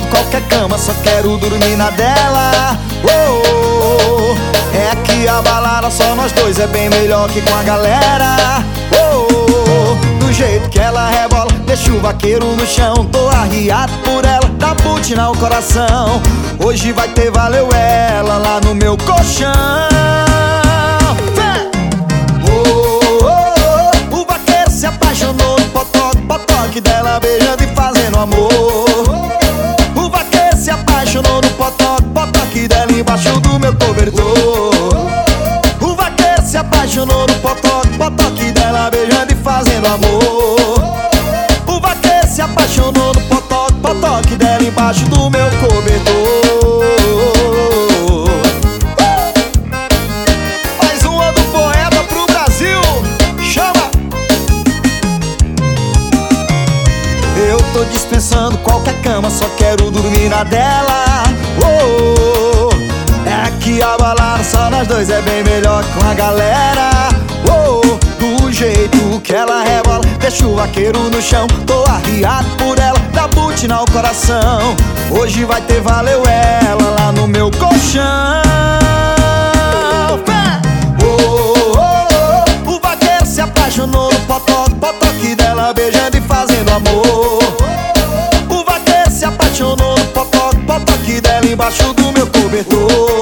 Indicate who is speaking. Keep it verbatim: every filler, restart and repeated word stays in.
Speaker 1: qualquer cama, só quero dormir na dela. Oh, oh, oh. É aqui a balada, só nós dois, é bem melhor que com a galera. Oh, oh, oh. Do jeito que ela rebola, deixa o vaqueiro no chão. Tô arriado por ela, dá boot no coração. Hoje vai ter valeu ela lá no meu colchão. Oh, oh, oh. O vaqueiro se apaixonou no potoque, potoque dela beijando e fazendo amor. O vaqueiro se apaixonou no potoque, potoque dela embaixo do meu cobertor. O vaqueiro se apaixonou no potoque, potoque dela beijando e fazendo amor. O vaqueiro se apaixonou no potoque, potoque dela embaixo do meu cobertor. Mais uma do poeta pro Brasil, chama! Eu tô dispensando qualquer cama, só quero dormir na dela. Oh, é aqui a balada, só nós dois, é bem melhor que com a galera. Oh, do jeito que ela rebola, deixa o vaqueiro no chão. Tô arriado por ela, dá boot no coração. Hoje vai ter valeu ela lá no meu colchão. Oh, oh, oh. O vaqueiro se apaixonou no potoque, potoque dela beijando e fazendo amor. O vaqueiro se apaixonou no potoque, potoque dela embaixo do meu cobertor.